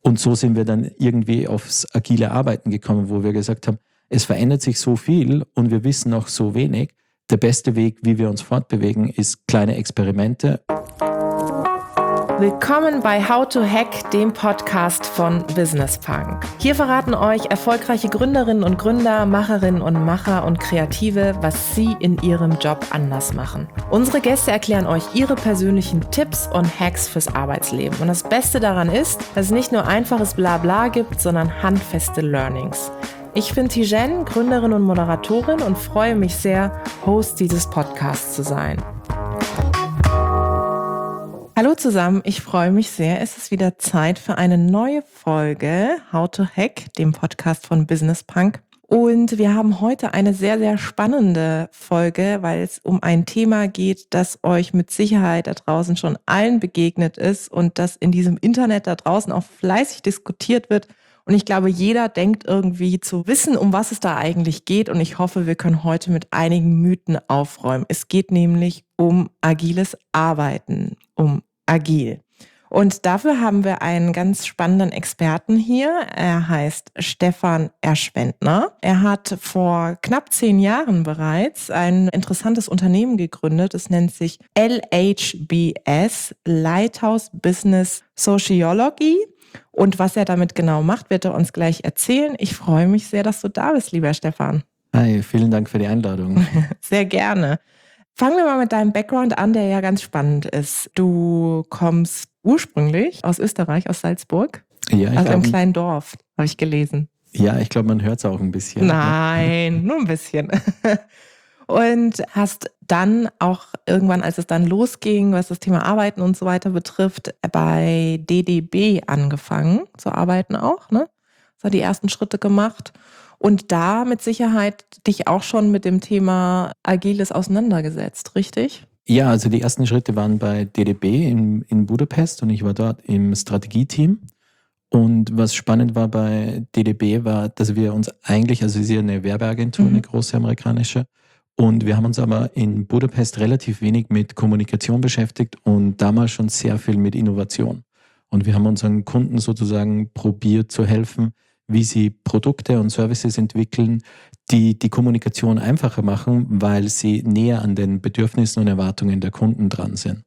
Und so sind wir dann irgendwie aufs agile Arbeiten gekommen, wo wir gesagt haben, es verändert sich so viel und wir wissen noch so wenig. Der beste Weg, wie wir uns fortbewegen, ist kleine Experimente. Willkommen bei How to Hack, dem Podcast von Business Punk. Hier verraten euch erfolgreiche Gründerinnen und Gründer, Macherinnen und Macher und Kreative, was sie in ihrem Job anders machen. Unsere Gäste erklären euch ihre persönlichen Tipps und Hacks fürs Arbeitsleben. Und das Beste daran ist, dass es nicht nur einfaches Blabla gibt, sondern handfeste Learnings. Ich bin Tijen, Gründerin und Moderatorin und freue mich sehr, Host dieses Podcasts zu sein. Hallo zusammen, ich freue mich sehr. Es ist wieder Zeit für eine neue Folge How to Hack, dem Podcast von Business Punk. Und wir haben heute eine sehr, sehr spannende Folge, weil es um ein Thema geht, das euch mit Sicherheit da draußen schon allen begegnet ist und das in diesem Internet da draußen auch fleißig diskutiert wird. Und ich glaube, jeder denkt irgendwie zu wissen, um was es da eigentlich geht. Und ich hoffe, wir können heute mit einigen Mythen aufräumen. Es geht nämlich um agiles Arbeiten, um agil. Und dafür haben wir einen ganz spannenden Experten hier. Er heißt Stefan Erschwendner. Er hat vor knapp 10 Jahren bereits ein interessantes Unternehmen gegründet. Es nennt sich LHBS, Lighthouse Business Sociology. Und was er damit genau macht, wird er uns gleich erzählen. Ich freue mich sehr, dass du da bist, lieber Stefan. Hi, vielen Dank für die Einladung. Sehr gerne. Fangen wir mal mit deinem Background an, der ja ganz spannend ist. Du kommst ursprünglich aus Österreich, aus Salzburg, Ja, aus einem kleinen Dorf, habe ich gelesen. Ja, ich glaube, man hört es auch ein bisschen. Nein, nur ein bisschen. Und hast dann auch irgendwann, als es dann losging, was das Thema Arbeiten und so weiter betrifft, bei DDB angefangen zu arbeiten auch, ne? Das hat die ersten Schritte gemacht. Und da mit Sicherheit dich auch schon mit dem Thema Agiles auseinandergesetzt, richtig? Ja, also die ersten Schritte waren bei DDB in Budapest und ich war dort im Strategieteam. Und was spannend war bei DDB war, dass wir uns eigentlich, also es ist ja eine Werbeagentur, eine große amerikanische, und wir haben uns aber in Budapest relativ wenig mit Kommunikation beschäftigt und damals schon sehr viel mit Innovation. Und wir haben unseren Kunden sozusagen probiert zu helfen, wie sie Produkte und Services entwickeln, die die Kommunikation einfacher machen, weil sie näher an den Bedürfnissen und Erwartungen der Kunden dran sind.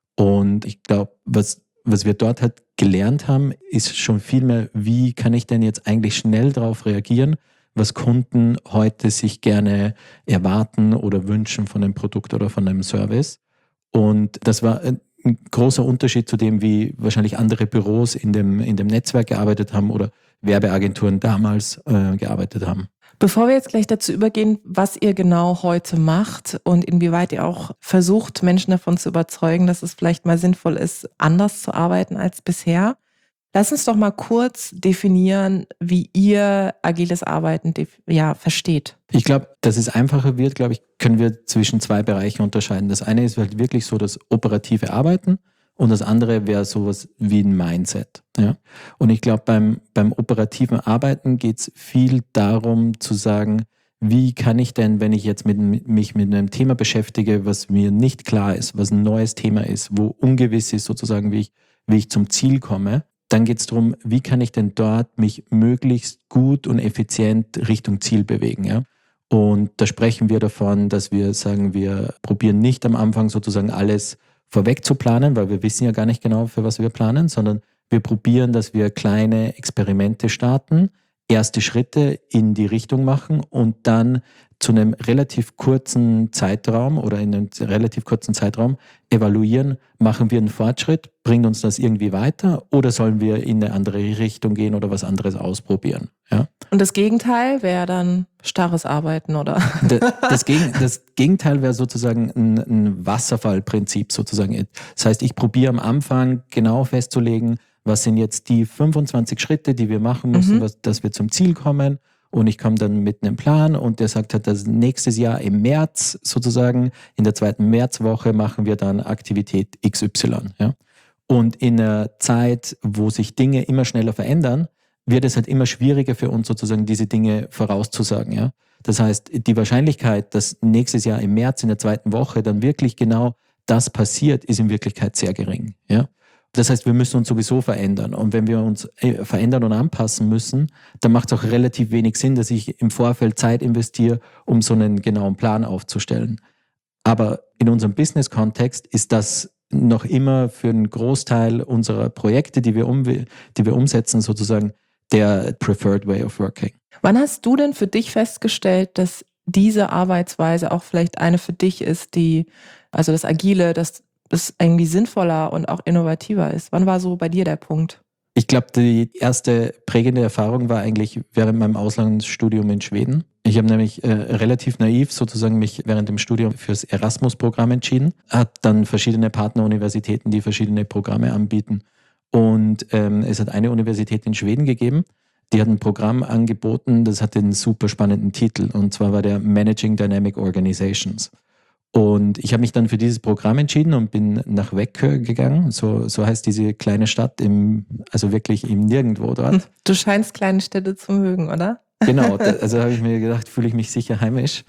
Und ich glaube, was wir dort halt gelernt haben, ist schon viel mehr, wie kann ich denn jetzt eigentlich schnell darauf reagieren, was Kunden heute sich gerne erwarten oder wünschen von einem Produkt oder von einem Service. Und das war ein großer Unterschied zu dem, wie wahrscheinlich andere Büros in dem Netzwerk gearbeitet haben oder Werbeagenturen damals gearbeitet haben. Bevor wir jetzt gleich dazu übergehen, was ihr genau heute macht und inwieweit ihr auch versucht, Menschen davon zu überzeugen, dass es vielleicht mal sinnvoll ist, anders zu arbeiten als bisher, lass uns doch mal kurz definieren, wie ihr agiles Arbeiten versteht. Ich glaube, dass es einfacher wird, können wir zwischen 2 Bereichen unterscheiden. Das eine ist halt wirklich so das operative Arbeiten und das andere wäre sowas wie ein Mindset. Ja? Und ich glaube, beim operativen Arbeiten geht es viel darum zu sagen, wie kann ich denn, wenn ich jetzt mich mit einem Thema beschäftige, was mir nicht klar ist, was ein neues Thema ist, wo ungewiss ist sozusagen, wie ich zum Ziel komme, dann geht es darum, wie kann ich denn dort mich möglichst gut und effizient Richtung Ziel bewegen. Ja? Und da sprechen wir davon, dass wir sagen, wir probieren nicht am Anfang sozusagen alles vorweg zu planen, weil wir wissen ja gar nicht genau, für was wir planen, sondern wir probieren, dass wir kleine Experimente starten, erste Schritte in die Richtung machen und dann zu einem relativ kurzen Zeitraum oder in einem relativ kurzen Zeitraum evaluieren, machen wir einen Fortschritt, bringt uns das irgendwie weiter oder sollen wir in eine andere Richtung gehen oder was anderes ausprobieren. Ja? Und das Gegenteil wäre dann starres Arbeiten, oder? Das Gegenteil wäre sozusagen ein Wasserfallprinzip sozusagen. Das heißt, ich probiere am Anfang genau festzulegen, was sind jetzt die 25 Schritte, die wir machen müssen, dass wir zum Ziel kommen. Und ich komme dann mit einem Plan und der sagt halt, dass nächstes Jahr im März sozusagen, in der 2. Märzwoche machen wir dann Aktivität XY. Ja? Und in einer Zeit, wo sich Dinge immer schneller verändern, wird es halt immer schwieriger für uns sozusagen diese Dinge vorauszusagen. Ja? Das heißt, die Wahrscheinlichkeit, dass nächstes Jahr im März in der 2. Woche dann wirklich genau das passiert, ist in Wirklichkeit sehr gering. Ja? Das heißt, wir müssen uns sowieso verändern. Und wenn wir uns verändern und anpassen müssen, dann macht es auch relativ wenig Sinn, dass ich im Vorfeld Zeit investiere, um so einen genauen Plan aufzustellen. Aber in unserem Business-Kontext ist das noch immer für einen Großteil unserer Projekte, die wir umsetzen, sozusagen der preferred way of working. Wann hast du denn für dich festgestellt, dass diese Arbeitsweise auch vielleicht eine für dich ist, also das Agile, dass das irgendwie sinnvoller und auch innovativer ist? Wann war so bei dir der Punkt? Ich glaube, die erste prägende Erfahrung war eigentlich während meinem Auslandsstudium in Schweden. Ich habe nämlich relativ naiv sozusagen mich während dem Studium fürs Erasmus-Programm entschieden, hat dann verschiedene Partneruniversitäten, die verschiedene Programme anbieten. Und es hat eine Universität in Schweden gegeben, die hat ein Programm angeboten, das hat einen super spannenden Titel, und zwar war der Managing Dynamic Organizations. Und ich habe mich dann für dieses Programm entschieden und bin nach Växjö gegangen. So heißt diese kleine Stadt, also wirklich im Nirgendwo dort. Du scheinst kleine Städte zu mögen, oder? Genau, also habe ich mir gedacht, fühle ich mich sicher heimisch.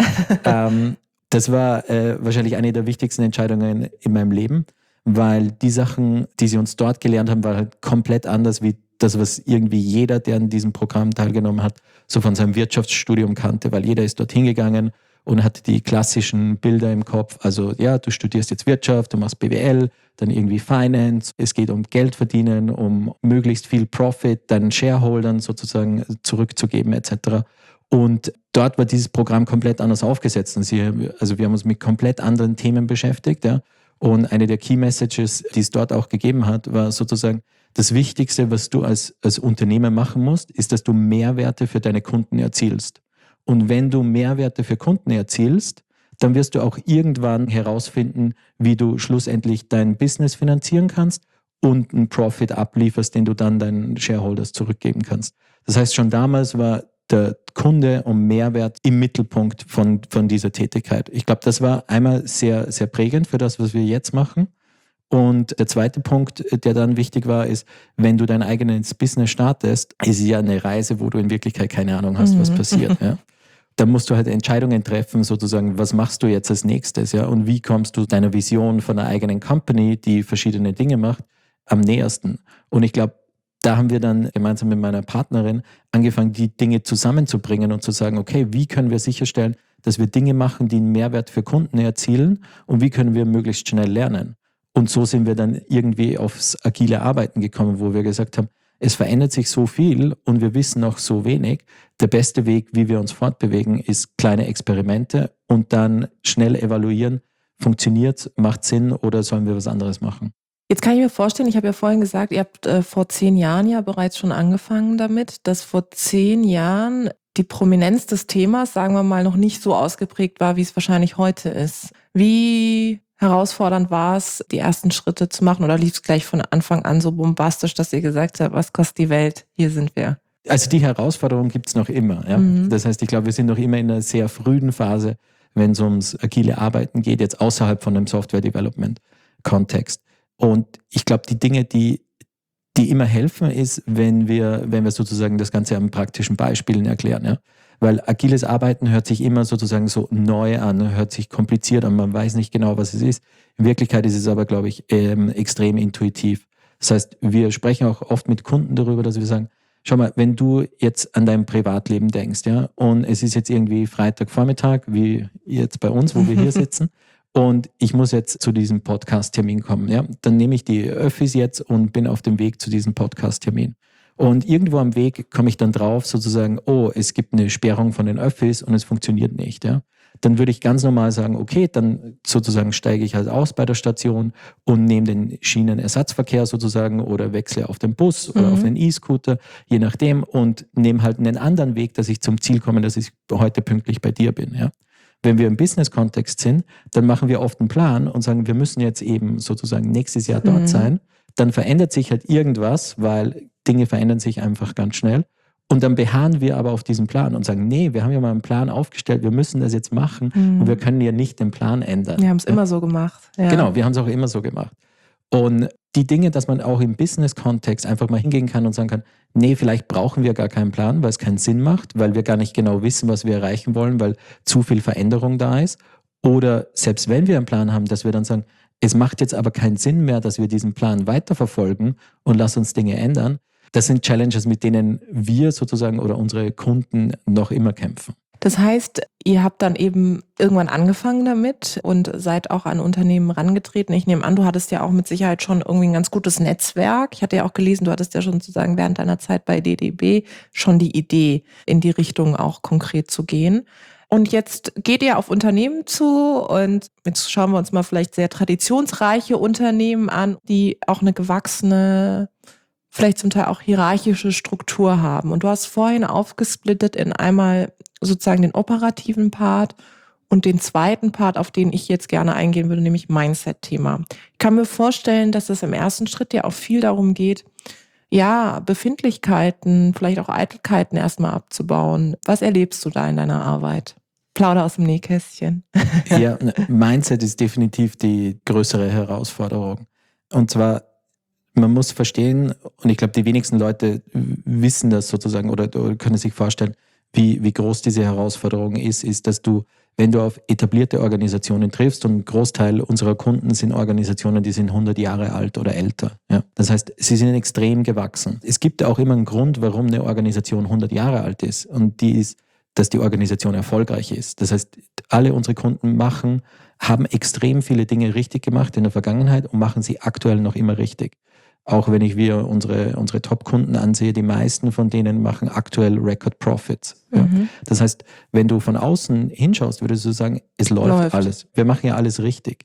Das war wahrscheinlich eine der wichtigsten Entscheidungen in meinem Leben, weil die Sachen, die sie uns dort gelernt haben, waren halt komplett anders wie das, was irgendwie jeder, der an diesem Programm teilgenommen hat, so von seinem Wirtschaftsstudium kannte, weil jeder ist dorthin gegangen und hatte die klassischen Bilder im Kopf. Also ja, du studierst jetzt Wirtschaft, du machst BWL, dann irgendwie Finance. Es geht um Geld verdienen, um möglichst viel Profit deinen Shareholdern sozusagen zurückzugeben etc. Und dort war dieses Programm komplett anders aufgesetzt. Und wir haben uns mit komplett anderen Themen beschäftigt. Ja. Und eine der Key Messages, die es dort auch gegeben hat, war sozusagen, das Wichtigste, was du als Unternehmer machen musst, ist, dass du Mehrwerte für deine Kunden erzielst. Und wenn du Mehrwerte für Kunden erzielst, dann wirst du auch irgendwann herausfinden, wie du schlussendlich dein Business finanzieren kannst und einen Profit ablieferst, den du dann deinen Shareholders zurückgeben kannst. Das heißt, schon damals war der Kunde und Mehrwert im Mittelpunkt von dieser Tätigkeit. Ich glaube, das war einmal sehr, sehr prägend für das, was wir jetzt machen. Und der zweite Punkt, der dann wichtig war, ist, wenn du dein eigenes Business startest, ist es ja eine Reise, wo du in Wirklichkeit keine Ahnung hast, was passiert. Ja. Da musst du halt Entscheidungen treffen, sozusagen, was machst du jetzt als nächstes, ja, und wie kommst du deiner Vision von einer eigenen Company, die verschiedene Dinge macht, am nähersten. Und ich glaube, da haben wir dann gemeinsam mit meiner Partnerin angefangen, die Dinge zusammenzubringen und zu sagen, okay, wie können wir sicherstellen, dass wir Dinge machen, die einen Mehrwert für Kunden erzielen, und wie können wir möglichst schnell lernen. Und so sind wir dann irgendwie aufs agile Arbeiten gekommen, wo wir gesagt haben, es verändert sich so viel und wir wissen noch so wenig. Der beste Weg, wie wir uns fortbewegen, ist kleine Experimente und dann schnell evaluieren. Funktioniert, macht Sinn oder sollen wir was anderes machen? Jetzt kann ich mir vorstellen, ich habe ja vorhin gesagt, ihr habt vor 10 Jahren ja bereits schon angefangen damit, dass vor 10 Jahren die Prominenz des Themas, sagen wir mal, noch nicht so ausgeprägt war, wie es wahrscheinlich heute ist. Wie herausfordernd war es, die ersten Schritte zu machen, oder lief es gleich von Anfang an so bombastisch, dass ihr gesagt habt, was kostet die Welt, hier sind wir? Also die Herausforderung gibt es noch immer. Ja? Das heißt, ich glaube, wir sind noch immer in einer sehr frühen Phase, wenn es ums agile Arbeiten geht, jetzt außerhalb von dem Software-Development-Kontext. Und ich glaube, die Dinge, die immer helfen, ist, wenn wir sozusagen das Ganze an praktischen Beispielen erklären. Ja? Weil agiles Arbeiten hört sich immer sozusagen so neu an, hört sich kompliziert an, man weiß nicht genau, was es ist. In Wirklichkeit ist es aber, glaube ich, extrem intuitiv. Das heißt, wir sprechen auch oft mit Kunden darüber, dass wir sagen, schau mal, wenn du jetzt an dein Privatleben denkst, ja, und es ist jetzt irgendwie Freitagvormittag, wie jetzt bei uns, wo wir hier sitzen, und ich muss jetzt zu diesem Podcast-Termin kommen, ja, dann nehme ich die Öffis jetzt und bin auf dem Weg zu diesem Podcast-Termin. Und irgendwo am Weg komme ich dann drauf, sozusagen, oh, es gibt eine Sperrung von den Öffis und es funktioniert nicht. Ja? Dann würde ich ganz normal sagen, okay, dann sozusagen steige ich halt aus bei der Station und nehme den Schienenersatzverkehr sozusagen oder wechsle auf den Bus oder auf den E-Scooter, je nachdem, und nehme halt einen anderen Weg, dass ich zum Ziel komme, dass ich heute pünktlich bei dir bin. Ja? Wenn wir im Business-Kontext sind, dann machen wir oft einen Plan und sagen, wir müssen jetzt eben sozusagen nächstes Jahr dort sein. Dann verändert sich halt irgendwas, weil Dinge verändern sich einfach ganz schnell. Und dann beharren wir aber auf diesen Plan und sagen, nee, wir haben ja mal einen Plan aufgestellt, wir müssen das jetzt machen und wir können ja nicht den Plan ändern. Wir haben es immer so gemacht. Ja. Genau, wir haben es auch immer so gemacht. Und die Dinge, dass man auch im Business-Kontext einfach mal hingehen kann und sagen kann, nee, vielleicht brauchen wir gar keinen Plan, weil es keinen Sinn macht, weil wir gar nicht genau wissen, was wir erreichen wollen, weil zu viel Veränderung da ist. Oder selbst wenn wir einen Plan haben, dass wir dann sagen, Es macht jetzt aber keinen Sinn mehr, dass wir diesen Plan weiterverfolgen und lass uns Dinge ändern. Das sind Challenges, mit denen wir sozusagen oder unsere Kunden noch immer kämpfen. Das heißt, ihr habt dann eben irgendwann angefangen damit und seid auch an Unternehmen rangetreten. Ich nehme an, du hattest ja auch mit Sicherheit schon irgendwie ein ganz gutes Netzwerk. Ich hatte ja auch gelesen, du hattest ja schon sozusagen während deiner Zeit bei DDB schon die Idee, in die Richtung auch konkret zu gehen. Und jetzt geht ihr auf Unternehmen zu und jetzt schauen wir uns mal vielleicht sehr traditionsreiche Unternehmen an, die auch eine gewachsene, vielleicht zum Teil auch hierarchische Struktur haben. Und du hast vorhin aufgesplittet in einmal sozusagen den operativen Part und den zweiten Part, auf den ich jetzt gerne eingehen würde, nämlich Mindset-Thema. Ich kann mir vorstellen, dass es im ersten Schritt ja auch viel darum geht, ja, Befindlichkeiten, vielleicht auch Eitelkeiten erstmal abzubauen. Was erlebst du da in deiner Arbeit? Plauder aus dem Nähkästchen. Ja, Mindset ist definitiv die größere Herausforderung. Und zwar, man muss verstehen, und ich glaube, die wenigsten Leute wissen das sozusagen oder können sich vorstellen, wie groß diese Herausforderung ist, dass du, wenn du auf etablierte Organisationen triffst, und ein Großteil unserer Kunden sind Organisationen, die sind 100 Jahre alt oder älter. Ja. Das heißt, sie sind extrem gewachsen. Es gibt auch immer einen Grund, warum eine Organisation 100 Jahre alt ist. Und die ist, dass die Organisation erfolgreich ist. Das heißt, alle unsere Kunden haben extrem viele Dinge richtig gemacht in der Vergangenheit und machen sie aktuell noch immer richtig. Auch wenn ich unsere Top-Kunden ansehe, die meisten von denen machen aktuell Record Profits. Ja. Das heißt, wenn du von außen hinschaust, würdest du sagen, es läuft alles. Wir machen ja alles richtig.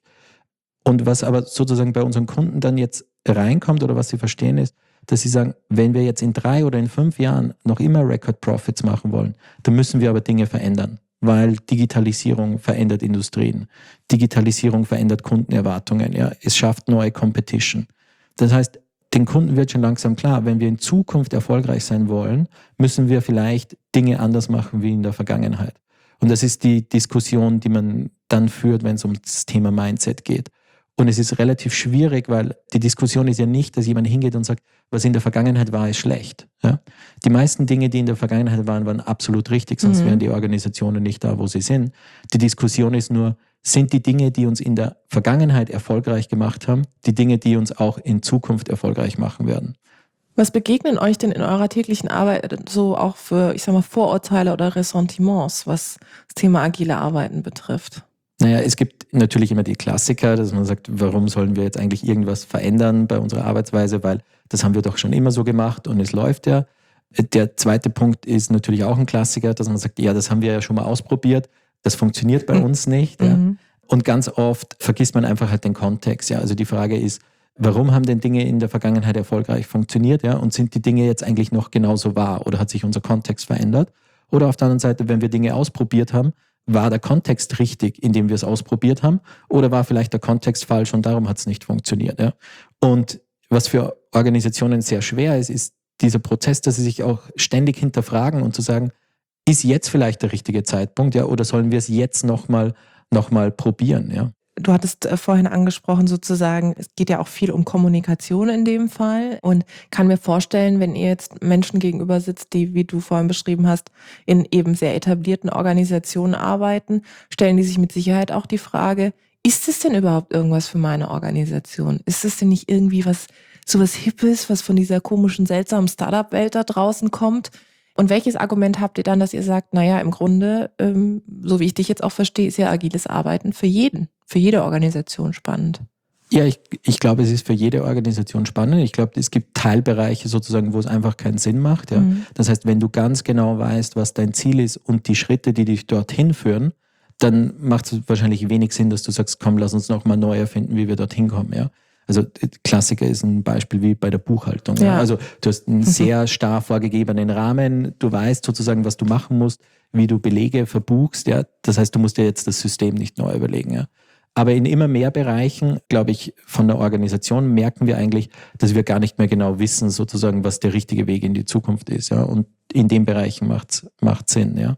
Und was aber sozusagen bei unseren Kunden dann jetzt reinkommt oder was sie verstehen ist, dass sie sagen, wenn wir jetzt in 3 oder in 5 Jahren noch immer Record Profits machen wollen, dann müssen wir aber Dinge verändern, weil Digitalisierung verändert Industrien. Digitalisierung verändert Kundenerwartungen. Ja. Es schafft neue Competition. Das heißt, den Kunden wird schon langsam klar, wenn wir in Zukunft erfolgreich sein wollen, müssen wir vielleicht Dinge anders machen wie in der Vergangenheit. Und das ist die Diskussion, die man dann führt, wenn es um das Thema Mindset geht. Und es ist relativ schwierig, weil die Diskussion ist ja nicht, dass jemand hingeht und sagt, was in der Vergangenheit war, ist schlecht. Ja? Die meisten Dinge, die in der Vergangenheit waren absolut richtig, sonst wären die Organisationen nicht da, wo sie sind. Die Diskussion ist nur, sind die Dinge, die uns in der Vergangenheit erfolgreich gemacht haben, die Dinge, die uns auch in Zukunft erfolgreich machen werden. Was begegnen euch denn in eurer täglichen Arbeit so auch für, ich sag mal, Vorurteile oder Ressentiments, was das Thema agile Arbeiten betrifft? Naja, es gibt natürlich immer die Klassiker, dass man sagt, warum sollen wir jetzt eigentlich irgendwas verändern bei unserer Arbeitsweise, weil das haben wir doch schon immer so gemacht und es läuft ja. Der zweite Punkt ist natürlich auch ein Klassiker, dass man sagt, ja, das haben wir ja schon mal ausprobiert, das funktioniert bei uns nicht. Ja. Und ganz oft vergisst man einfach halt den Kontext. Ja. Also die Frage ist, warum haben denn Dinge in der Vergangenheit erfolgreich funktioniert? Ja? Und sind die Dinge jetzt eigentlich noch genauso wahr oder hat sich unser Kontext verändert? Oder auf der anderen Seite, wenn wir Dinge ausprobiert haben, war der Kontext richtig, in dem wir es ausprobiert haben? Oder war vielleicht der Kontext falsch und darum hat es nicht funktioniert? Ja? Und was für Organisationen sehr schwer ist dieser Prozess, dass sie sich auch ständig hinterfragen und zu sagen, ist jetzt vielleicht der richtige Zeitpunkt, ja, oder sollen wir es jetzt noch mal probieren, ja? Du hattest vorhin angesprochen sozusagen, es geht ja auch viel um Kommunikation in dem Fall und kann mir vorstellen, wenn ihr jetzt Menschen gegenüber sitzt, die, wie du vorhin beschrieben hast, in eben sehr etablierten Organisationen arbeiten, stellen die sich mit Sicherheit auch die Frage, ist es denn überhaupt irgendwas für meine Organisation? Ist es denn nicht irgendwie sowas Hippes, was von dieser komischen, seltsamen Startup-Welt da draußen kommt? Und welches Argument habt ihr dann, dass ihr sagt, naja, im Grunde, so wie ich dich jetzt auch verstehe, ist ja agiles Arbeiten für jede Organisation spannend? Ja, ich glaube, es ist für jede Organisation spannend. Ich glaube, es gibt Teilbereiche sozusagen, wo es einfach keinen Sinn macht. Ja. Das heißt, wenn du ganz genau weißt, was dein Ziel ist und die Schritte, die dich dorthin führen, dann macht es wahrscheinlich wenig Sinn, dass du sagst, komm, lass uns noch mal neu erfinden, wie wir dorthin kommen. Ja. Also Klassiker ist ein Beispiel wie bei der Buchhaltung. Ja. Also du hast einen sehr starr vorgegebenen Rahmen, du weißt sozusagen, was du machen musst, wie du Belege verbuchst. Ja. Das heißt, du musst dir jetzt das System nicht neu überlegen. Ja. Aber in immer mehr Bereichen, glaube ich, von der Organisation merken wir eigentlich, dass wir gar nicht mehr genau wissen, sozusagen, was der richtige Weg in die Zukunft ist. Ja. Und in den Bereichen macht Sinn. Ja.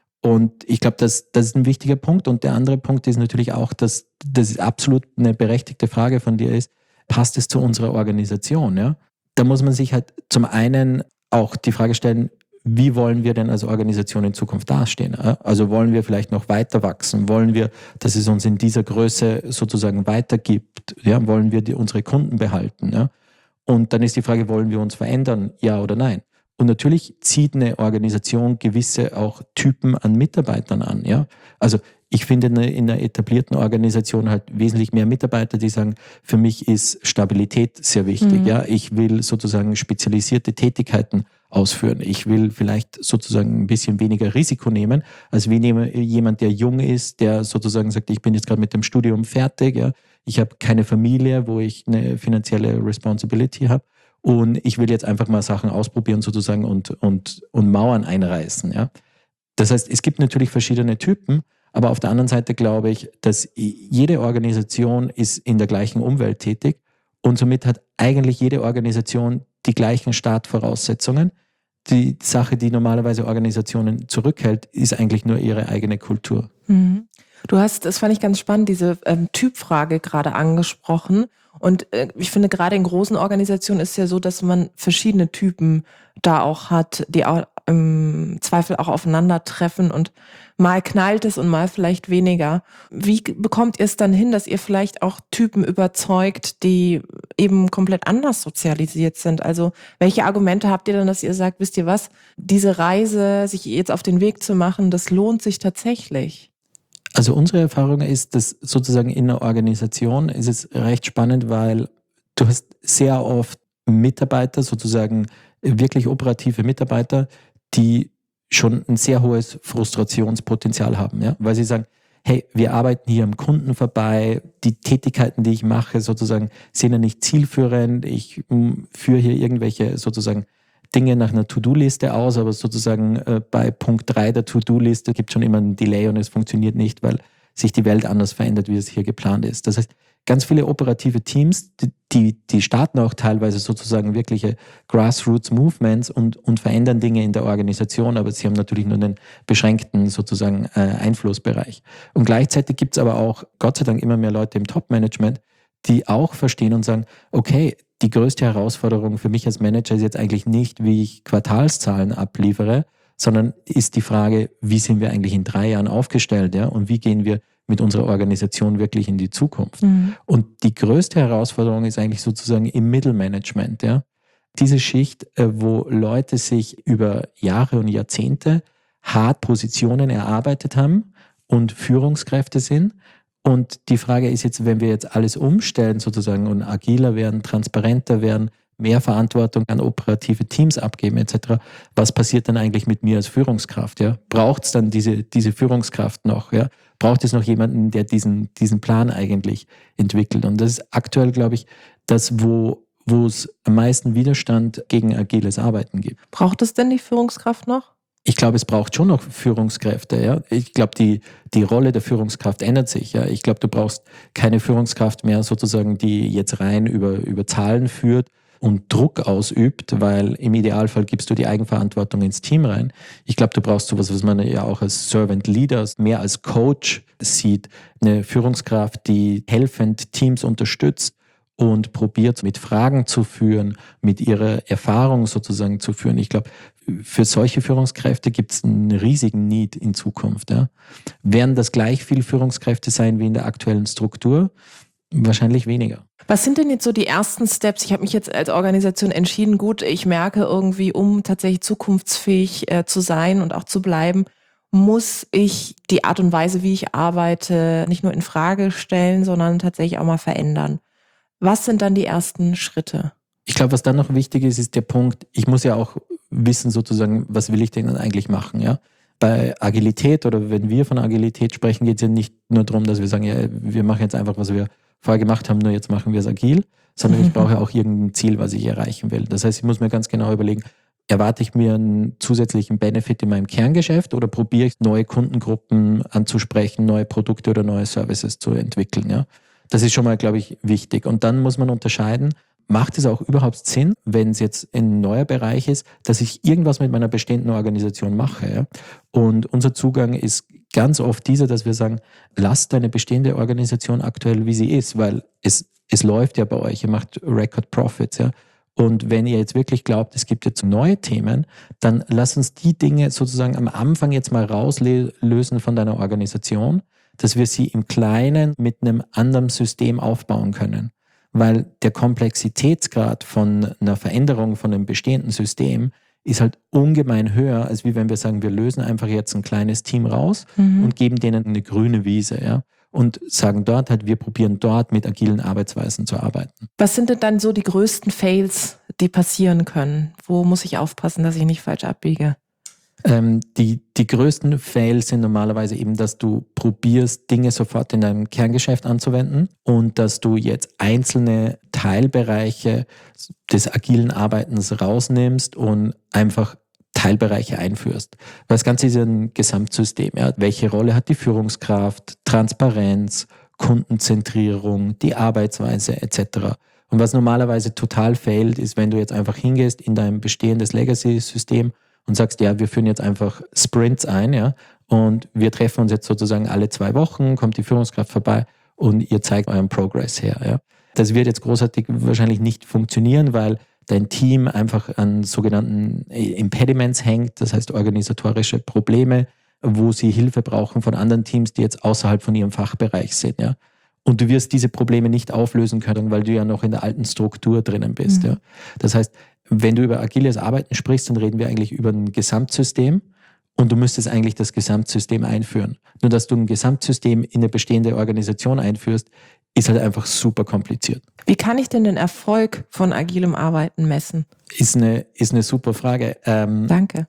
Und ich glaube, das ist ein wichtiger Punkt. Und der andere Punkt ist natürlich auch, dass das absolut eine berechtigte Frage von dir ist, passt es zu unserer Organisation? Ja? Da muss man sich halt zum einen auch die Frage stellen, wie wollen wir denn als Organisation in Zukunft dastehen? Also wollen wir vielleicht noch weiter wachsen? Wollen wir, dass es uns in dieser Größe sozusagen weitergibt? Ja? Wollen wir unsere Kunden behalten? Ja? Und dann ist die Frage, wollen wir uns verändern? Ja oder nein? Und natürlich zieht eine Organisation gewisse auch Typen an Mitarbeitern an. Ja? Also ich finde in einer etablierten Organisation halt wesentlich mehr Mitarbeiter, die sagen, für mich ist Stabilität sehr wichtig. Ja? Ich will sozusagen spezialisierte Tätigkeiten ausführen. Ich will vielleicht sozusagen ein bisschen weniger Risiko nehmen, als wie jemand, der jung ist, der sozusagen sagt, ich bin jetzt gerade mit dem Studium fertig, ja? Ich habe keine Familie, wo ich eine finanzielle Responsibility habe. Und ich will jetzt einfach mal Sachen ausprobieren sozusagen und Mauern einreißen. Ja? Das heißt, es gibt natürlich verschiedene Typen, aber auf der anderen Seite glaube ich, dass jede Organisation ist in der gleichen Umwelt tätig und somit hat eigentlich jede Organisation die gleichen Startvoraussetzungen. Die Sache, die normalerweise Organisationen zurückhält, ist eigentlich nur ihre eigene Kultur. Mhm. Du hast, das fand ich ganz spannend, diese Typfrage gerade angesprochen. Und ich finde, gerade in großen Organisationen ist es ja so, dass man verschiedene Typen da auch hat, die auch im Zweifel auch aufeinandertreffen und mal knallt es und mal vielleicht weniger. Wie bekommt ihr es dann hin, dass ihr vielleicht auch Typen überzeugt, die eben komplett anders sozialisiert sind? Also welche Argumente habt ihr dann, dass ihr sagt, wisst ihr was, diese Reise, sich jetzt auf den Weg zu machen, das lohnt sich tatsächlich? Also unsere Erfahrung ist, dass sozusagen in einer Organisation ist es recht spannend, weil du hast sehr oft Mitarbeiter, sozusagen wirklich operative Mitarbeiter, die schon ein sehr hohes Frustrationspotenzial haben, ja? Weil sie sagen, hey, wir arbeiten hier am Kunden vorbei, die Tätigkeiten, die ich mache, sozusagen sind ja nicht zielführend, ich führe hier irgendwelche sozusagen Dinge nach einer To-Do-Liste aus, aber sozusagen bei Punkt 3 der To-Do-Liste gibt es schon immer einen Delay und es funktioniert nicht, weil sich die Welt anders verändert, wie es hier geplant ist. Das heißt, ganz viele operative Teams, die starten auch teilweise sozusagen wirkliche Grassroots-Movements und verändern Dinge in der Organisation, aber sie haben natürlich nur einen beschränkten sozusagen Einflussbereich. Und gleichzeitig gibt es aber auch, Gott sei Dank, immer mehr Leute im Top-Management, die auch verstehen und sagen, okay, die größte Herausforderung für mich als Manager ist jetzt eigentlich nicht, wie ich Quartalszahlen abliefere, sondern ist die Frage, wie sind wir eigentlich in 3 Jahren aufgestellt, ja? Und wie gehen wir mit unserer Organisation wirklich in die Zukunft? Mhm. Und die größte Herausforderung ist eigentlich sozusagen im Mittelmanagement, ja? Diese Schicht, wo Leute sich über Jahre und Jahrzehnte hart Positionen erarbeitet haben und Führungskräfte sind. Und die Frage ist jetzt, wenn wir jetzt alles umstellen sozusagen und agiler werden, transparenter werden, mehr Verantwortung an operative Teams abgeben etc., was passiert dann eigentlich mit mir als Führungskraft? Ja? Braucht es dann diese Führungskraft noch? Ja? Braucht es noch jemanden, der diesen Plan eigentlich entwickelt? Und das ist aktuell, glaube ich, das, wo es am meisten Widerstand gegen agiles Arbeiten gibt. Braucht es denn die Führungskraft noch? Ich glaube, es braucht schon noch Führungskräfte. Ja? Ich glaube, die Rolle der Führungskraft ändert sich. Ja? Ich glaube, du brauchst keine Führungskraft mehr sozusagen, die jetzt rein über Zahlen führt und Druck ausübt, weil im Idealfall gibst du die Eigenverantwortung ins Team rein. Ich glaube, du brauchst sowas, was man ja auch als Servant Leader, mehr als Coach sieht. Eine Führungskraft, die helfend Teams unterstützt und probiert, mit Fragen zu führen, mit ihrer Erfahrung sozusagen zu führen. Ich glaube, für solche Führungskräfte gibt es einen riesigen Need in Zukunft. Ja. Werden das gleich viele Führungskräfte sein wie in der aktuellen Struktur? Wahrscheinlich weniger. Was sind denn jetzt so die ersten Steps? Ich habe mich jetzt als Organisation entschieden, gut, ich merke irgendwie, um tatsächlich zukunftsfähig zu sein und auch zu bleiben, muss ich die Art und Weise, wie ich arbeite, nicht nur in Frage stellen, sondern tatsächlich auch mal verändern. Was sind dann die ersten Schritte? Ich glaube, was dann noch wichtig ist, ist der Punkt, ich muss ja auch wissen sozusagen, was will ich denn eigentlich machen, ja? Bei Agilität oder wenn wir von Agilität sprechen, geht es ja nicht nur darum, dass wir sagen, ja, wir machen jetzt einfach, was wir vorher gemacht haben, nur jetzt machen wir es agil, sondern ich brauche auch irgendein Ziel, was ich erreichen will. Das heißt, ich muss mir ganz genau überlegen, erwarte ich mir einen zusätzlichen Benefit in meinem Kerngeschäft oder probiere ich neue Kundengruppen anzusprechen, neue Produkte oder neue Services zu entwickeln, ja? Das ist schon mal, glaube ich, wichtig. Und dann muss man unterscheiden, macht es auch überhaupt Sinn, wenn es jetzt ein neuer Bereich ist, dass ich irgendwas mit meiner bestehenden Organisation mache? Ja? Und unser Zugang ist ganz oft dieser, dass wir sagen, lasst deine bestehende Organisation aktuell, wie sie ist, weil es läuft ja bei euch, ihr macht Record Profits. Ja? Und wenn ihr jetzt wirklich glaubt, es gibt jetzt neue Themen, dann lass uns die Dinge sozusagen am Anfang jetzt mal rauslösen von deiner Organisation, dass wir sie im Kleinen mit einem anderen System aufbauen können. Weil der Komplexitätsgrad von einer Veränderung von einem bestehenden System ist halt ungemein höher, als wie wenn wir sagen, wir lösen einfach jetzt ein kleines Team raus und geben denen eine grüne Wiese, ja. Und sagen dort halt, wir probieren dort mit agilen Arbeitsweisen zu arbeiten. Was sind denn dann so die größten Fails, die passieren können? Wo muss ich aufpassen, dass ich nicht falsch abbiege? Die größten Fails sind normalerweise eben, dass du probierst, Dinge sofort in deinem Kerngeschäft anzuwenden und dass du jetzt einzelne Teilbereiche des agilen Arbeitens rausnimmst und einfach Teilbereiche einführst. Weil das Ganze ist ein Gesamtsystem. Ja? Welche Rolle hat die Führungskraft, Transparenz, Kundenzentrierung, die Arbeitsweise etc. Und was normalerweise total fehlt, ist, wenn du jetzt einfach hingehst in dein bestehendes Legacy-System und sagst, ja, wir führen jetzt einfach Sprints ein, ja, und wir treffen uns jetzt sozusagen alle 2 Wochen, kommt die Führungskraft vorbei und ihr zeigt euren Progress her. Ja. Das wird jetzt großartig wahrscheinlich nicht funktionieren, weil dein Team einfach an sogenannten Impediments hängt, das heißt organisatorische Probleme, wo sie Hilfe brauchen von anderen Teams, die jetzt außerhalb von ihrem Fachbereich sind. Ja. Und du wirst diese Probleme nicht auflösen können, weil du ja noch in der alten Struktur drinnen bist. Ja. Das heißt, wenn du über agiles Arbeiten sprichst, dann reden wir eigentlich über ein Gesamtsystem und du müsstest eigentlich das Gesamtsystem einführen. Nur, dass du ein Gesamtsystem in eine bestehende Organisation einführst, ist halt einfach super kompliziert. Wie kann ich denn den Erfolg von agilem Arbeiten messen? Ist eine super Frage. Danke.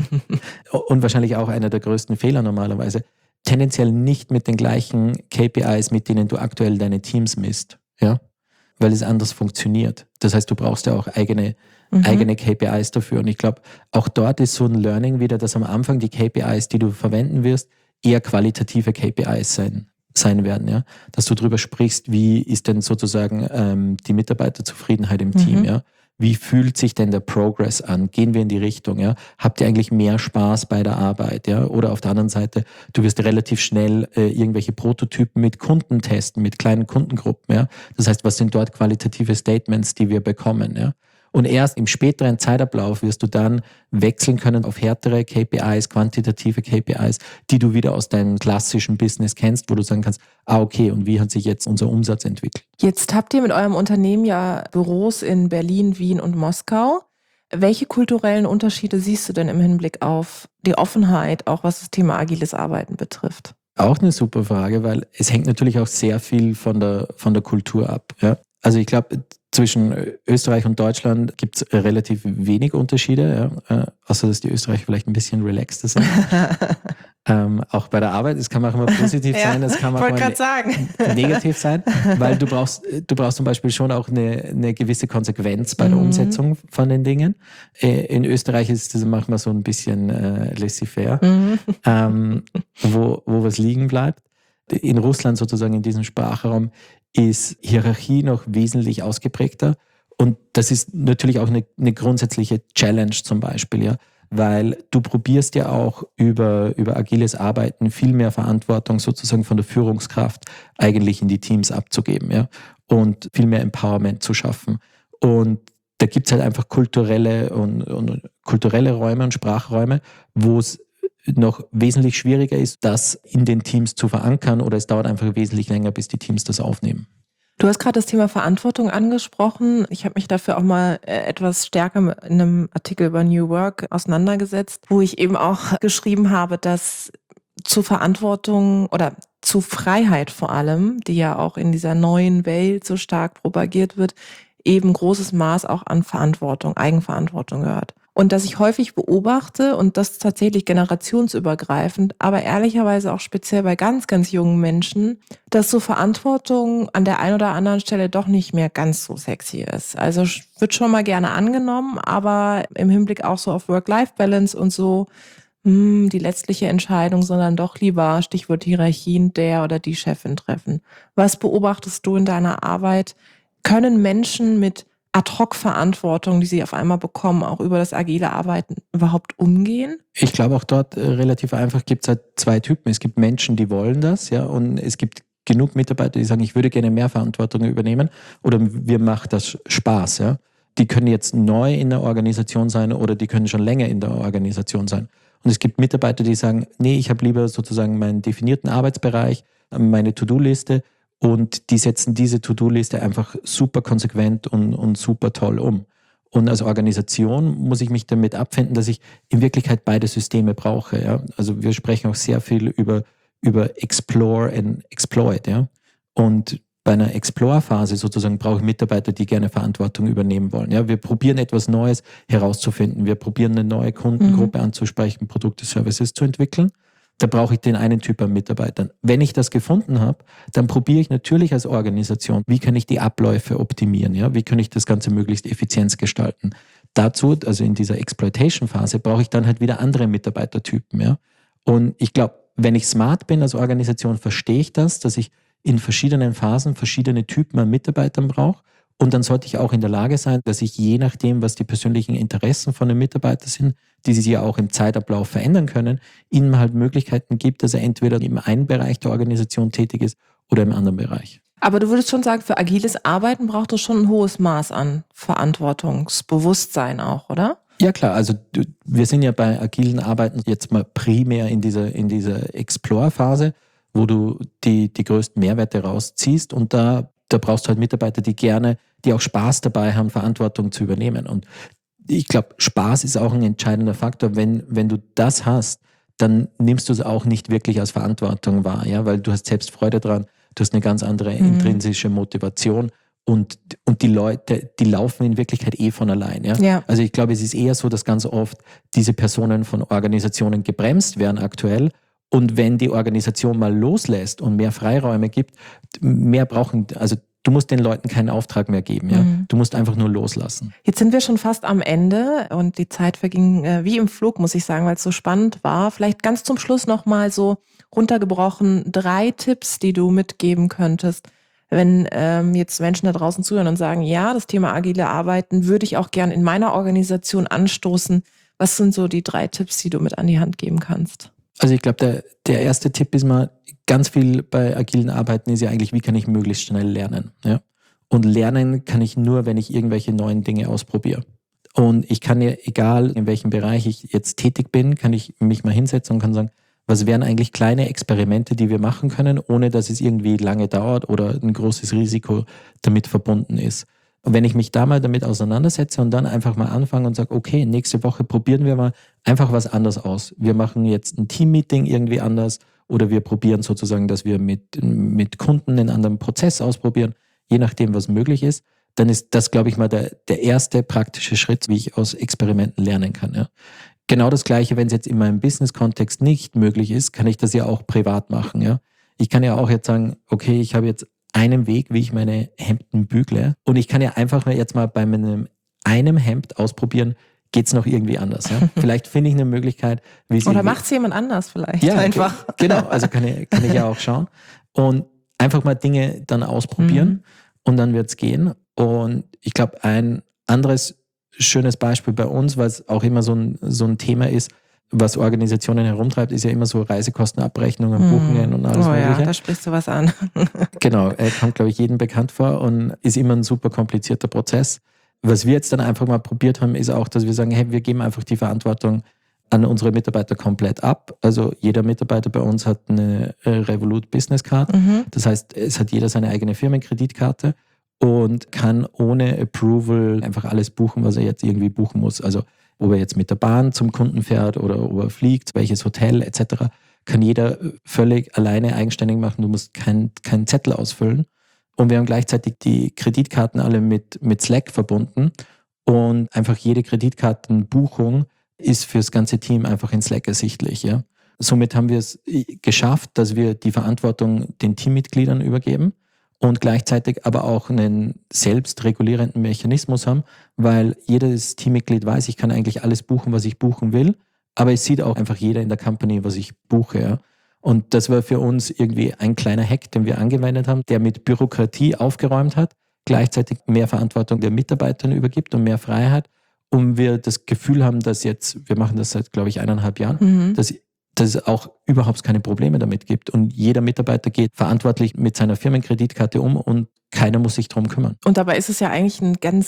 Und wahrscheinlich auch einer der größten Fehler normalerweise. Tendenziell nicht mit den gleichen KPIs, mit denen du aktuell deine Teams misst. Ja? Weil es anders funktioniert. Das heißt, du brauchst ja auch eigene KPIs dafür. Und ich glaube, auch dort ist so ein Learning wieder, dass am Anfang die KPIs, die du verwenden wirst, eher qualitative KPIs sein werden. Ja? Dass du darüber sprichst, wie ist denn sozusagen die Mitarbeiterzufriedenheit im Team. Ja? Wie fühlt sich denn der Progress an? Gehen wir in die Richtung? Ja? Habt ihr eigentlich mehr Spaß bei der Arbeit? Ja? Oder auf der anderen Seite, du wirst relativ schnell irgendwelche Prototypen mit Kunden testen, mit kleinen Kundengruppen. Ja? Das heißt, was sind dort qualitative Statements, die wir bekommen? Ja? Und erst im späteren Zeitablauf wirst du dann wechseln können auf härtere KPIs, quantitative KPIs, die du wieder aus deinem klassischen Business kennst, wo du sagen kannst, okay, und wie hat sich jetzt unser Umsatz entwickelt? Jetzt habt ihr mit eurem Unternehmen ja Büros in Berlin, Wien und Moskau. Welche kulturellen Unterschiede siehst du denn im Hinblick auf die Offenheit, auch was das Thema agiles Arbeiten betrifft? Auch eine super Frage, weil es hängt natürlich auch sehr viel von der Kultur ab. Ja? Also ich glaube, zwischen Österreich und Deutschland gibt es relativ wenig Unterschiede, ja? Außer dass die Österreicher vielleicht ein bisschen relaxter sind. Auch bei der Arbeit, es kann auch immer positiv sein, es kann auch immer negativ sein, weil du brauchst zum Beispiel schon auch eine gewisse Konsequenz bei der Umsetzung von den Dingen. In Österreich ist das manchmal so ein bisschen laissez-faire, wo was liegen bleibt. In Russland sozusagen in diesem Sprachraum ist Hierarchie noch wesentlich ausgeprägter und das ist natürlich auch eine grundsätzliche Challenge zum Beispiel, ja, weil du probierst ja auch über agiles Arbeiten viel mehr Verantwortung sozusagen von der Führungskraft eigentlich in die Teams abzugeben, ja, und viel mehr Empowerment zu schaffen. Und da gibt es halt einfach kulturelle Räume und Sprachräume, wo es noch wesentlich schwieriger ist, das in den Teams zu verankern oder es dauert einfach wesentlich länger, bis die Teams das aufnehmen. Du hast gerade das Thema Verantwortung angesprochen. Ich habe mich dafür auch mal etwas stärker in einem Artikel über New Work auseinandergesetzt, wo ich eben auch geschrieben habe, dass zu Verantwortung oder zu Freiheit vor allem, die ja auch in dieser neuen Welt so stark propagiert wird, eben großes Maß auch an Verantwortung, Eigenverantwortung gehört. Und dass ich häufig beobachte und das tatsächlich generationsübergreifend, aber ehrlicherweise auch speziell bei ganz, ganz jungen Menschen, dass so Verantwortung an der einen oder anderen Stelle doch nicht mehr ganz so sexy ist. Also wird schon mal gerne angenommen, aber im Hinblick auch so auf Work-Life-Balance und so, die letztliche Entscheidung, sondern doch lieber, Stichwort Hierarchien, der oder die Chefin treffen. Was beobachtest du in deiner Arbeit? Können Menschen mit Ad-hoc-Verantwortung, die sie auf einmal bekommen, auch über das agile Arbeiten überhaupt umgehen? Ich glaube auch dort relativ einfach gibt es halt 2 Typen. Es gibt Menschen, die wollen das, ja, und es gibt genug Mitarbeiter, die sagen, ich würde gerne mehr Verantwortung übernehmen oder mir macht das Spaß, ja. die können jetzt neu in der Organisation sein oder die können schon länger in der Organisation sein. Und es gibt Mitarbeiter, die sagen, nee, ich habe lieber sozusagen meinen definierten Arbeitsbereich, meine To-Do-Liste und die setzen diese To-Do-Liste einfach super konsequent und super toll um. Und als Organisation muss ich mich damit abfinden, dass ich in Wirklichkeit beide Systeme brauche. Ja? Also wir sprechen auch sehr viel über Explore and Exploit. Ja? Und bei einer Explore-Phase sozusagen brauche ich Mitarbeiter, die gerne Verantwortung übernehmen wollen. Ja? Wir probieren etwas Neues herauszufinden. Wir probieren eine neue Kundengruppe anzusprechen, Produkte, Services zu entwickeln. Da brauche ich den einen Typ an Mitarbeitern. Wenn ich das gefunden habe, dann probiere ich natürlich als Organisation, wie kann ich die Abläufe optimieren, ja? Wie kann ich das Ganze möglichst effizient gestalten. Dazu, also in dieser Exploitation-Phase, brauche ich dann halt wieder andere Mitarbeitertypen. Ja? Und ich glaube, wenn ich smart bin als Organisation, verstehe ich das, dass ich in verschiedenen Phasen verschiedene Typen an Mitarbeitern brauche. Und dann sollte ich auch in der Lage sein, dass ich je nachdem, was die persönlichen Interessen von den Mitarbeitern sind, die sich ja auch im Zeitablauf verändern können, ihnen halt Möglichkeiten gibt, dass er entweder im einen Bereich der Organisation tätig ist oder im anderen Bereich. Aber du würdest schon sagen, für agiles Arbeiten braucht es schon ein hohes Maß an Verantwortungsbewusstsein auch, oder? Ja klar, also wir sind ja bei agilen Arbeiten jetzt mal primär in dieser Explore-Phase, wo du die größten Mehrwerte rausziehst und da brauchst du halt Mitarbeiter, die auch Spaß dabei haben, Verantwortung zu übernehmen. Und ich glaube, Spaß ist auch ein entscheidender Faktor. Wenn du das hast, dann nimmst du es auch nicht wirklich als Verantwortung wahr, ja, weil du hast selbst Freude dran, du hast eine ganz andere intrinsische Motivation und die Leute, die laufen in Wirklichkeit von allein. Ja? Ja. Also ich glaube, es ist eher so, dass ganz oft diese Personen von Organisationen gebremst werden aktuell. Und wenn die Organisation mal loslässt und mehr Freiräume gibt, also du musst den Leuten keinen Auftrag mehr geben. Ja? Du musst einfach nur loslassen. Jetzt sind wir schon fast am Ende und die Zeit verging wie im Flug, muss ich sagen, weil es so spannend war. Vielleicht ganz zum Schluss nochmal so runtergebrochen 3 Tipps, die du mitgeben könntest, wenn jetzt Menschen da draußen zuhören und sagen, ja, das Thema agile Arbeiten würde ich auch gern in meiner Organisation anstoßen. Was sind so die 3 Tipps, die du mit an die Hand geben kannst? Also ich glaube, der erste Tipp ist mal, ganz viel bei agilen Arbeiten ist ja eigentlich, wie kann ich möglichst schnell lernen. Ja? Und lernen kann ich nur, wenn ich irgendwelche neuen Dinge ausprobiere. Und ich kann ja, egal in welchem Bereich ich jetzt tätig bin, kann ich mich mal hinsetzen und kann sagen, was wären eigentlich kleine Experimente, die wir machen können, ohne dass es irgendwie lange dauert oder ein großes Risiko damit verbunden ist. Und wenn ich mich da mal damit auseinandersetze und dann einfach mal anfange und sage, okay, nächste Woche probieren wir mal einfach was anderes aus. Wir machen jetzt ein Teammeeting irgendwie anders oder wir probieren sozusagen, dass wir mit Kunden einen anderen Prozess ausprobieren, je nachdem, was möglich ist. Dann ist das, glaube ich mal, der erste praktische Schritt, wie ich aus Experimenten lernen kann. Ja. Genau das Gleiche, wenn es jetzt in meinem Business-Kontext nicht möglich ist, kann ich das ja auch privat machen. Ja. Ich kann ja auch jetzt sagen, okay, ich habe jetzt einen Weg, wie ich meine Hemden bügle. Und ich kann ja einfach jetzt mal bei einem Hemd ausprobieren, geht es noch irgendwie anders. Ja? Vielleicht finde ich eine Möglichkeit, wie es oder macht es jemand anders vielleicht ja, einfach. Genau, also kann ich ja auch schauen. Und einfach mal Dinge dann ausprobieren und dann wird es gehen. Und ich glaube, ein anderes schönes Beispiel bei uns, weil es auch immer so ein Thema ist, was Organisationen herumtreibt, ist ja immer so Reisekostenabrechnungen, Buchungen und alles Mögliche. Ja, da sprichst du was an. Genau, kommt, glaube ich, jedem bekannt vor und ist immer ein super komplizierter Prozess. Was wir jetzt dann einfach mal probiert haben, ist auch, dass wir sagen, hey, wir geben einfach die Verantwortung an unsere Mitarbeiter komplett ab. Also jeder Mitarbeiter bei uns hat eine Revolut Business Card. Das heißt, es hat jeder seine eigene Firmenkreditkarte und kann ohne Approval einfach alles buchen, was er jetzt irgendwie buchen muss. Also ob er jetzt mit der Bahn zum Kunden fährt oder ob er fliegt, welches Hotel etc., kann jeder völlig alleine eigenständig machen. Du musst keinen Zettel ausfüllen. Und wir haben gleichzeitig die Kreditkarten alle mit Slack verbunden. Und einfach jede Kreditkartenbuchung ist fürs ganze Team einfach in Slack ersichtlich. Ja? Somit haben wir es geschafft, dass wir die Verantwortung den Teammitgliedern übergeben und gleichzeitig aber auch einen selbstregulierenden Mechanismus haben, weil jedes Teammitglied weiß, ich kann eigentlich alles buchen, was ich buchen will, aber es sieht auch einfach jeder in der Company, was ich buche. Ja. Und das war für uns irgendwie ein kleiner Hack, den wir angewendet haben, der mit Bürokratie aufgeräumt hat, gleichzeitig mehr Verantwortung der Mitarbeitern übergibt und mehr Freiheit, und wir das Gefühl haben, dass jetzt, wir machen das seit, glaube ich, 1,5 Jahren, dass es auch überhaupt keine Probleme damit gibt. Und jeder Mitarbeiter geht verantwortlich mit seiner Firmenkreditkarte um und keiner muss sich drum kümmern. Und dabei ist es ja eigentlich ein ganz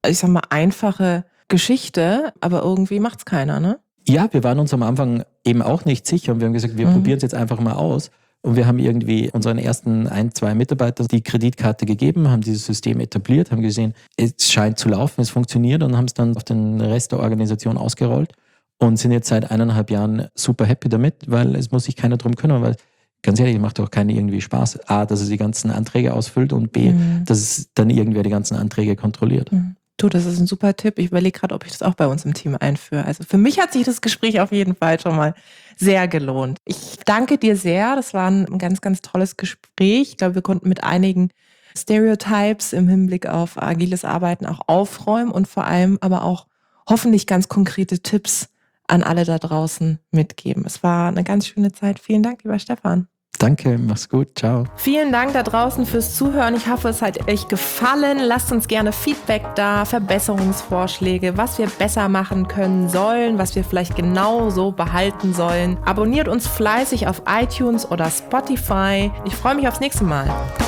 ich sag mal, einfache Geschichte, aber irgendwie macht's keiner, ne? Ja, wir waren uns am Anfang eben auch nicht sicher und wir haben gesagt, wir probieren es jetzt einfach mal aus. Und wir haben irgendwie unseren ersten 1-2 Mitarbeitern die Kreditkarte gegeben, haben dieses System etabliert, haben gesehen, es scheint zu laufen, es funktioniert und haben es dann auf den Rest der Organisation ausgerollt und sind jetzt seit 1,5 Jahren super happy damit, weil es muss sich keiner drum kümmern, weil ganz ehrlich, macht doch keinen irgendwie Spaß. A, dass es die ganzen Anträge ausfüllt und B, dass es dann irgendwer die ganzen Anträge kontrolliert. Du, das ist ein super Tipp. Ich überlege gerade, ob ich das auch bei uns im Team einführe. Also für mich hat sich das Gespräch auf jeden Fall schon mal sehr gelohnt. Ich danke dir sehr. Das war ein ganz, ganz tolles Gespräch. Ich glaube, wir konnten mit einigen Stereotypes im Hinblick auf agiles Arbeiten auch aufräumen und vor allem aber auch hoffentlich ganz konkrete Tipps an alle da draußen mitgeben. Es war eine ganz schöne Zeit. Vielen Dank, lieber Stefan. Danke, mach's gut, ciao. Vielen Dank da draußen fürs Zuhören. Ich hoffe, es hat euch gefallen. Lasst uns gerne Feedback da, Verbesserungsvorschläge, was wir besser machen können sollen, was wir vielleicht genau so behalten sollen. Abonniert uns fleißig auf iTunes oder Spotify. Ich freue mich aufs nächste Mal.